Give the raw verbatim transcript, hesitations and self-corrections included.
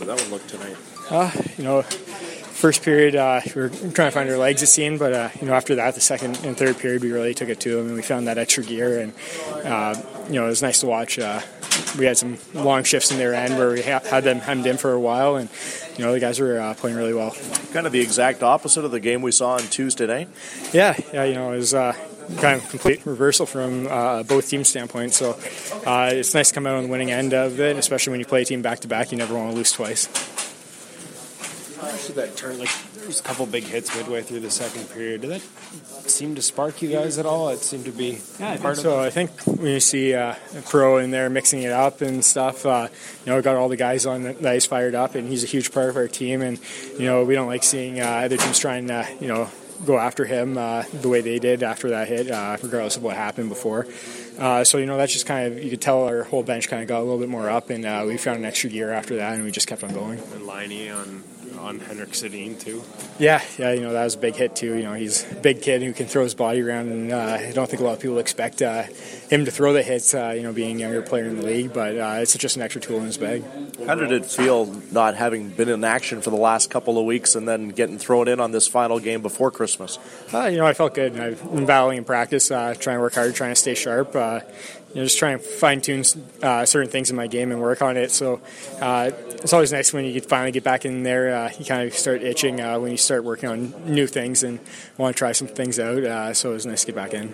did that one look tonight? Uh, you know, first period uh, we were trying to find our legs, it seemed, but uh, you know, after that, the second and third period, we really took it to them, and we found that extra gear, and uh, you know, it was nice to watch. Uh, we had some long shifts in their end where we ha- had them hemmed in for a while, and you know, the guys were uh, playing really well. Kind of the exact opposite of the game we saw on Tuesday night. Yeah, yeah, you know, it was uh, kind of complete reversal from uh, both teams' standpoint. So uh, it's nice to come out on the winning end of it, especially when you play a team back to back. You never want to lose twice. Actually, that turn, like, there was a couple big hits midway through the second period. Did that seem to spark you guys at all? It seemed to be yeah, part so. of it. I think when you see uh, a pro in there mixing it up and stuff, uh, you know, got all the guys on the ice fired up, and he's a huge part of our team. And you know, we don't like seeing uh, other teams trying to, you know, go after him uh, the way they did after that hit, uh, regardless of what happened before. Uh, so, you know, that's just kind of, you could tell our whole bench kind of got a little bit more up, and uh, we found an extra gear after that, and we just kept on going. And Liney on on Henrik Sedin too. Yeah, yeah, you know, that was a big hit too. You know, he's a big kid who can throw his body around, and uh, I don't think a lot of people expect uh, him to throw the hits, uh, you know, being a younger player in the league, but uh, it's just an extra tool in his bag. How did it feel not having been in action for the last couple of weeks and then getting thrown in on this final game before Christmas? Uh, you know, I felt good. I've been battling in practice, uh, trying to work hard, trying to stay sharp. Uh, you know, just trying to fine-tune uh, certain things in my game and work on it. So uh, it's always nice when you finally get back in there. Uh, you kind of start itching uh, when you start working on new things and want to try some things out. Uh, so it was nice to get back in.